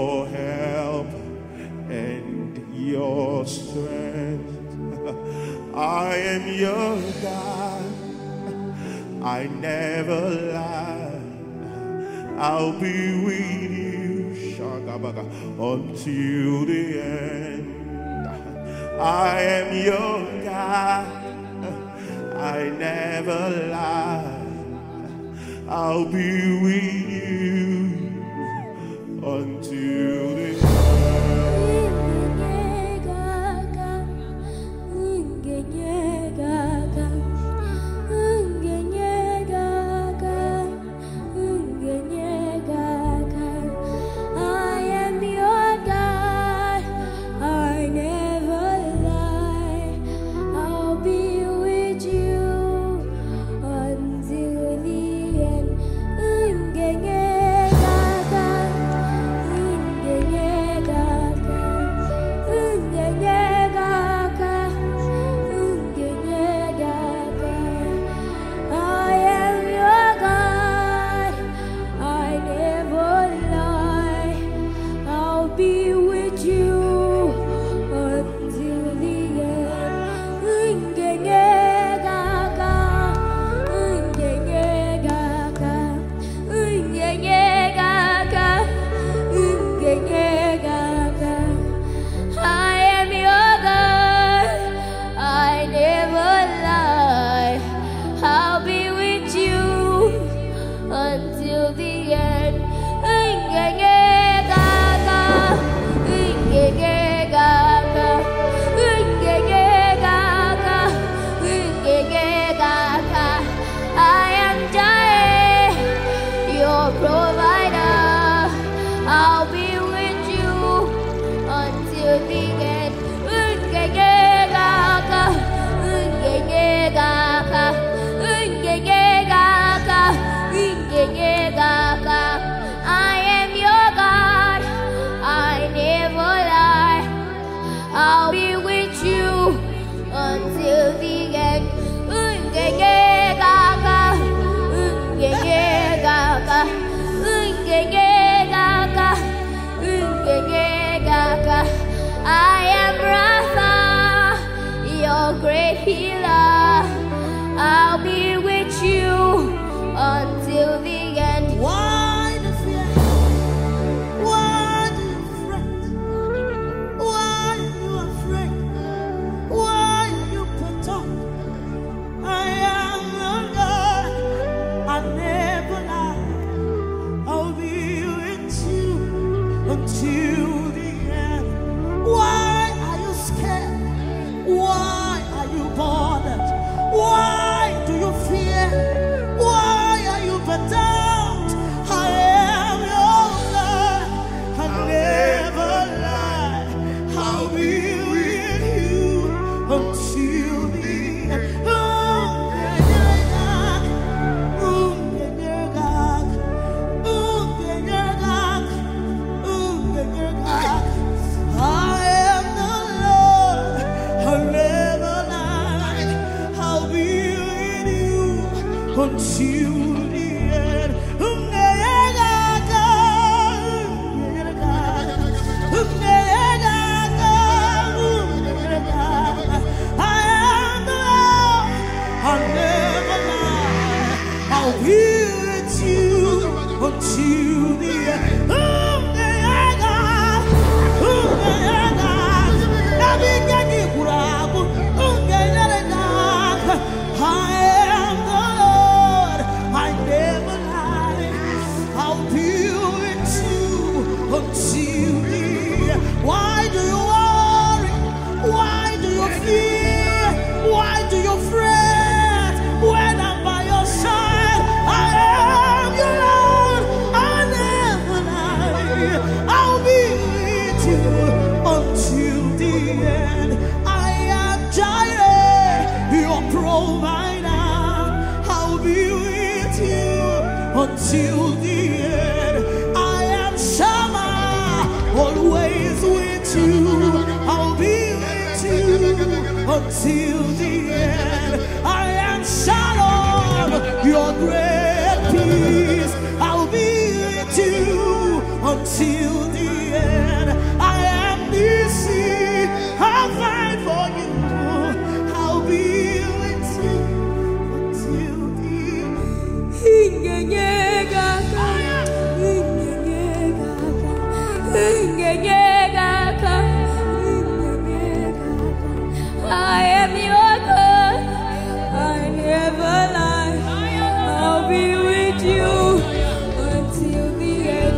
your help and your strength. I am your God. I never lie. I'll be with you, Shagabaga, until the end. I am your God. I never lie. I'll be with you until the end. I am Rapha, your great healer. I'll be with you until the end. Why the fear? Why do you fret? Why are you afraid? Why are you put off? I am your God. I never lie. I'll be with you until the end. Why are you scared? Why are you bothered? Why do you fear? Why are you burdened? I am your God. I never lie. I'll be with you until the end. Until the end, I am the Lord. I'll never lie. I'll be with you until the end. Why do you worry? Why do you fear? Why do you fret? When I'm by your side, I am your Lord. I never lie. I'll be with you until the end. I am Jireh, your provider. I'll be with you until the end. I am Shammah, always with you. I'll be with you until the end. I am Shalom, your great peace. I'll be with you until the I am your God. I never lie. I'll be with you until the end.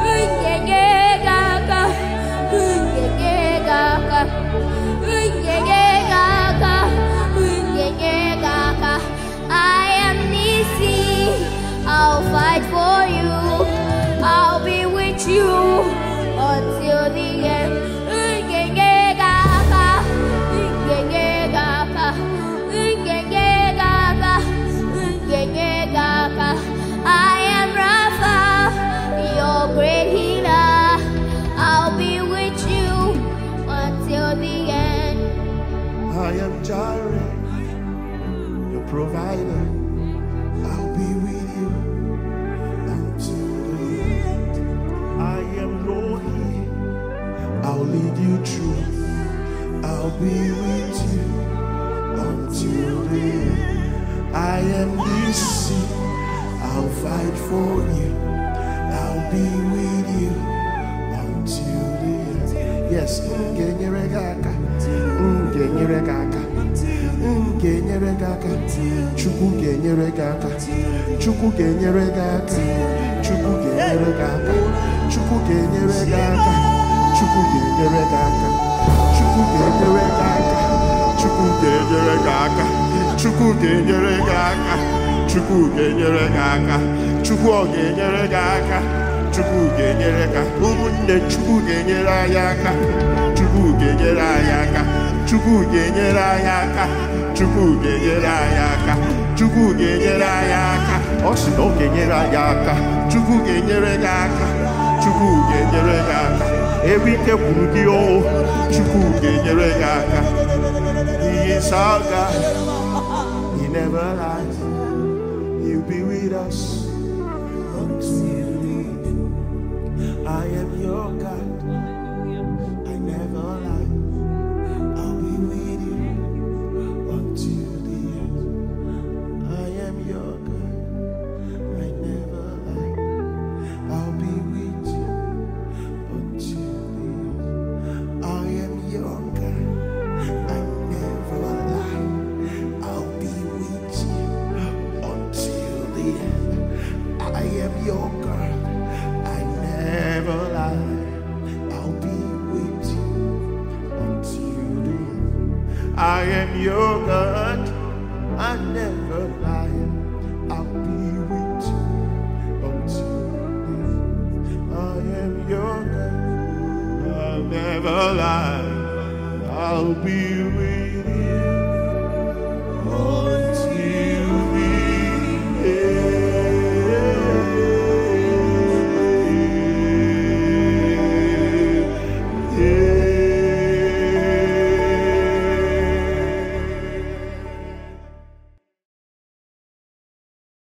I am Nisi. I'll fight for you. I'll be with you until the end. I am Rapha, your great healer. I'll be with you until the end. I am Jireh, your provider. I'll be with you until the end. I am Rohi, I'll lead you through. I'll be with you until the end. I am Nisi, I'll fight for you. I'll be with you until the end. Yes, Genyeregaka, Genyeregaka, Genyeregaka, Chuku Genyeregaka, Chuku Genyeregaka, Chuku Genyeregaka, Chuku Genyeregaka, Chuku Genyeregaka, Chuku Genyeregaka, Chuku Genyeregaka, Chuku Genyeregaka, Chuku Genyeregaka, Chuku Genyeregaka, Chuku Genyeregaka, Umunde Chuku Genyeregaka, Chuku Genyeregaka, Chuku Genyeregaka, Chuku Genyeregaka, Chuku Genyeregaka, Osino Genyeregaka, Chuku Genyeregaka, Chuku Genyeregaka, Erike Burudio, Chuku Genyeregaka. He is our God. He never lies. He'll be with us until the end. I am your God. I never lie. I'll be with you until the end. I am your God. I never lie. I'll be with you until the end. I am your God. I never lie. I'll be with you until the end. I am your God. I never lie. I'll be with you until the end. I am your God. I never lie. I'll be with you until the end. I am your God. I'll never lie. I'll be with you.